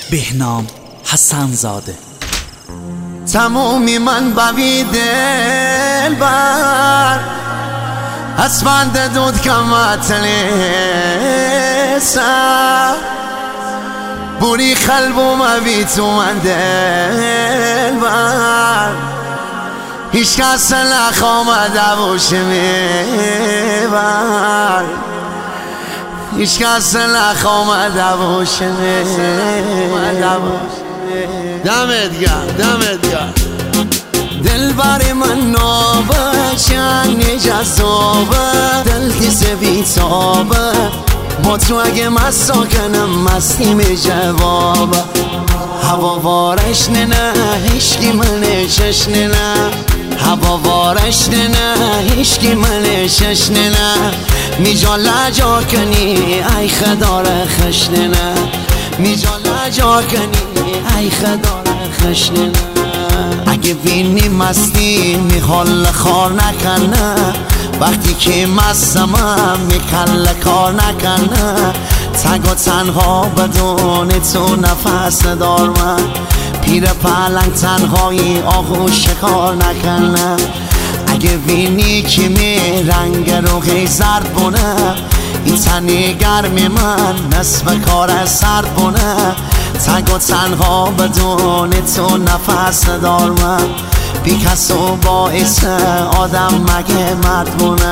بهنام حسن زاده. تمومی من بوی دل بر اسفند دود کمت لیسا بوری خلبو موی تو من دل بر هیچ کس نخوامده باشه میبر هیچ کس نخوامده باشه دمت گرم دل بر من نابه چنی جذابه دل تیز بیتابه با تو اگه مساکنم مستیم جوابه هوا وارش نه هیشکی منشش نه هوا وارش نه هیشکی منشش نه میجا لجا کنی ای خدار خشنه نه میجا لجا کنی ای خدار خشنه اگه بینی مستی میخوال خار نکنه وقتی که مستمم میکل کار نکنه تگ و تنها بدون تو نفس ندار من پیر پلنگ تنهایی آهو شکار نکنه اگه بینی که می رنگ رو غی زرد بونه این تنی گرمی من نصف کار سرد بونه تگ و تنها بدون تو نفس ندار من بی کس و باعث آدم مگه مرد بونه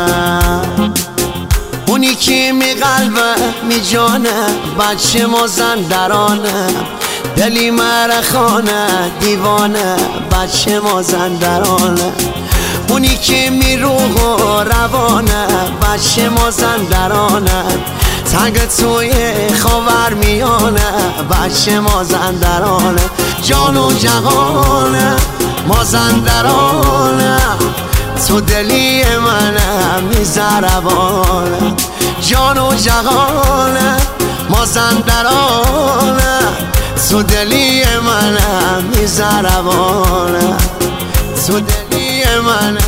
اونی که می قلبه می جانه بچه مازندرانه دلی مرخانه دیوانه بچه مازندرانه اونی که می روح و روانه بچه مازندرانه تنگ توی خاور میانه بچه مازندرانه جان و جهانه مازندرانه تو دلی منه میزربانه جان و جهانه مازندرانه تو دلی منه میزربانه تو دلی منه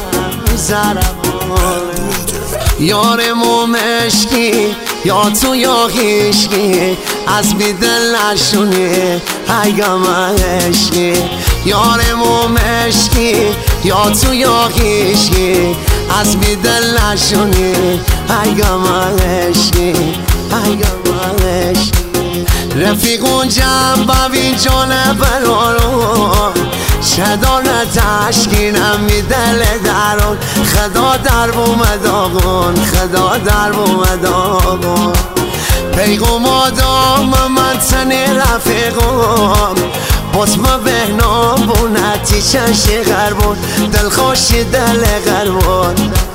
میزربانه یار مومشکی یا تو یا هیشکی از بی دل نشونی ایگم عشقی یار مومشکی یا تو یا هیشکی از بی دل نشونی ایگم عشقی ایگم عشقی رفیقون جنب بی جانه برارون شدانه تشکینم می دل درون خدا در بومداغون خدا در بومداغون پیغم آدام من تنی رفیقم بطم بهنام بونتی چشی غربون دل خوشی دل غربون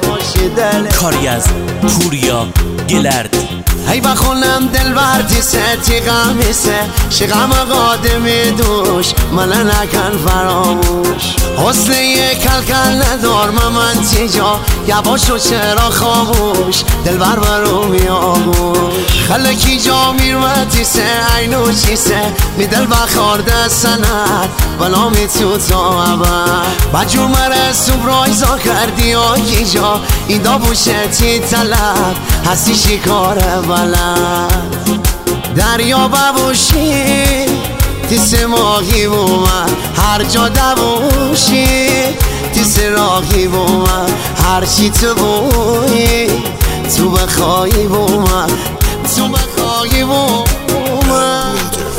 کاری از پوریا گلرد. ای بخونم دل بردی ستی غمیسه شغم قادمی دوش من نکن فراموش حسن یک کلکل ندار من تیجا یواشو چرا خاموش دل بر برو میاموش خلکی جا میروتی سه اینو چیسه می دل بخارده سند ولا می تو تا عبر بجور مرسوب رایزا کردی آگی جا ایدا بوشه تی طلب هستی شکاره بلد دریا ببوشی تیس ماهی بومن هر جا دوشی تیس راهی بومن هر چی تو بویی تو بخوایی بومن تو بخوایی بومن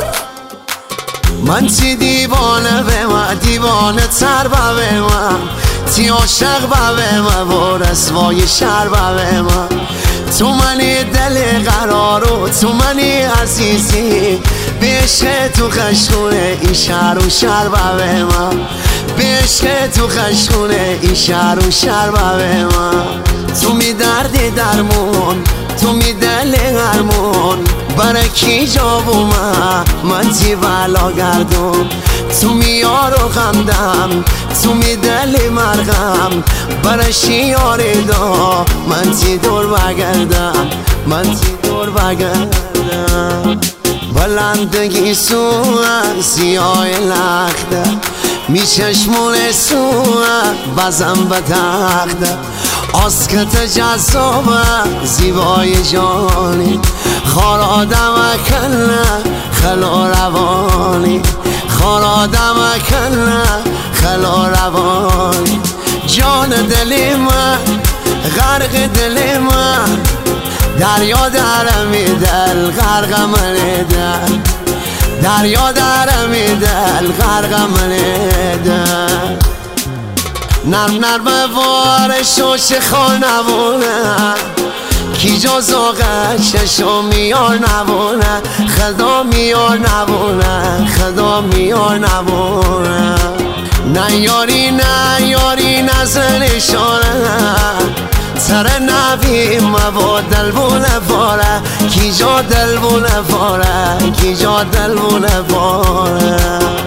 من تی دیوانه به من دیوانه تر به من تی عاشق به من و رسوای شر به من تو منی دل قرارو تو منی عزیزی بیشه تو خشخونه این شهر و شر به من بیشه تو خشخونه این شهر و شر به من تو می دردی درمون تو می دل هرمون برای کی جا من تی ولا گردون تو می یارو غمدم تو می دل مرغم برای شیاری دا من تی دور بگردم من تی دور بگردم بلندگی سوه سیاه لخته می چشمون سوه بزم به تخته آسکت جذابه زیبای جانی خار آدم کنه خلا روانی خارادم کنه خلا روانی جان دل من غرق دل من دریا درمی دل غرق من دل دریا درمی دل غرق من دل نرم نرم وارش و شخال نبونه کی جز آغشش و میار نبونه خدا میار نبونه خدا میار نبونه نه یاری نزنشانه سر نبی مبا دل بونه باره کی جا دل بونه باره کی جا دل بونه باره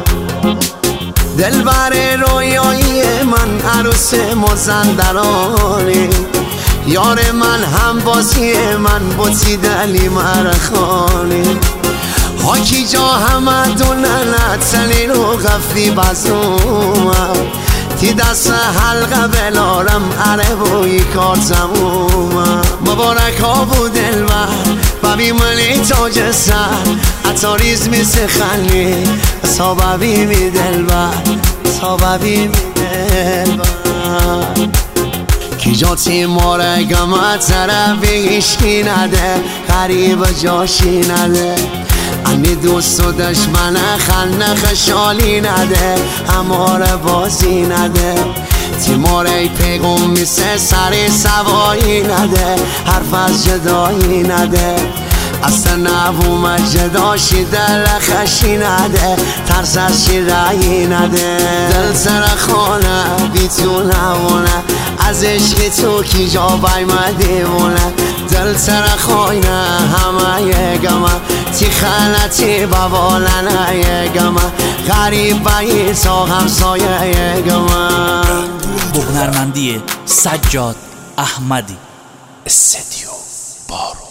دل بر رویایی من عروس مازندرانی یار من هم بازی من بوتی دلی مرخانی حاکی جا همه دونن تنی رو غفی بزومم تی دست حلقه بلارم عره بوی کار زمومم مبارک ها بود دلبر ببی منی تاج سر اتاریز می سخنی صاببی می دلبر صاببی می دلبر کی جا تیماره گمه طرفی ایشکی نده غریب جاشی نده انی دوست و دشمنه خنه خشالی نده هماره بازی نده تیماره پیغم میسه سری سوایی نده حرف از جدایی نده اصلا نبوم جداشی دل خشی نده ترس از شیرایی نده دل سر خانه بی تو نمونه از عشق تو کی جا بایم دیوونه دل سر خانه همه یگمه تی خلطی ببالنه یگمه غریب بایی تا همسایه یگمه با هنرمندی سجاد احمدی استدیو بارو.